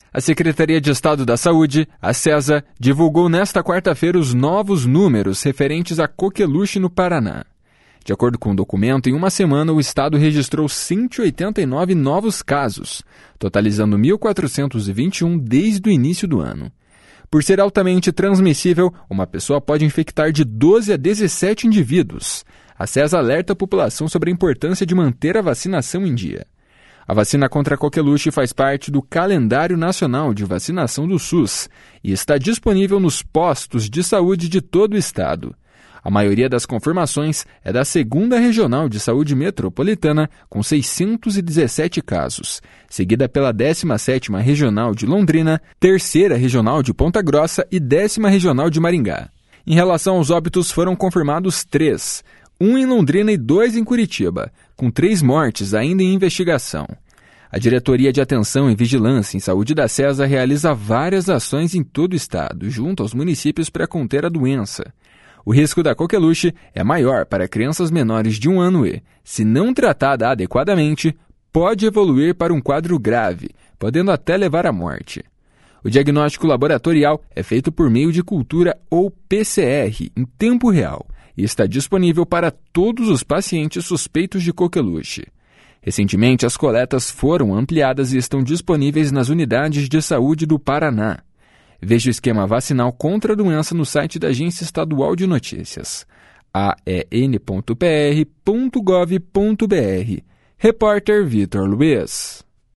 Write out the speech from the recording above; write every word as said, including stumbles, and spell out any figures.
A Secretaria de Estado da Saúde, a SESA, divulgou nesta quarta-feira os novos números referentes à coqueluche no Paraná. De acordo com o documento, em uma semana o estado registrou cento e oitenta e nove novos casos, totalizando mil quatrocentos e vinte e um desde o início do ano. Por ser altamente transmissível, uma pessoa pode infectar de doze a dezessete indivíduos. A SESA alerta a população sobre a importância de manter a vacinação em dia. A vacina contra a coqueluche faz parte do Calendário Nacional de Vacinação do SUS e está disponível nos postos de saúde de todo o estado. A maioria das confirmações é da segunda Regional de Saúde Metropolitana, com seiscentos e dezessete casos, seguida pela décima sétima Regional de Londrina, terceira Regional de Ponta Grossa e décima Regional de Maringá. Em relação aos óbitos, foram confirmados três, um em Londrina e dois em Curitiba, com três mortes ainda em investigação. A Diretoria de Atenção e Vigilância em Saúde da SESA realiza várias ações em todo o estado, junto aos municípios para conter a doença. O risco da coqueluche é maior para crianças menores de um ano e, se não tratada adequadamente, pode evoluir para um quadro grave, podendo até levar à morte. O diagnóstico laboratorial é feito por meio de cultura ou P C R em tempo real e está disponível para todos os pacientes suspeitos de coqueluche. Recentemente, as coletas foram ampliadas e estão disponíveis nas unidades de saúde do Paraná. Veja o esquema vacinal contra a doença no site da Agência Estadual de Notícias, a e n ponto p r ponto gov ponto b r. Repórter Vitor Luiz.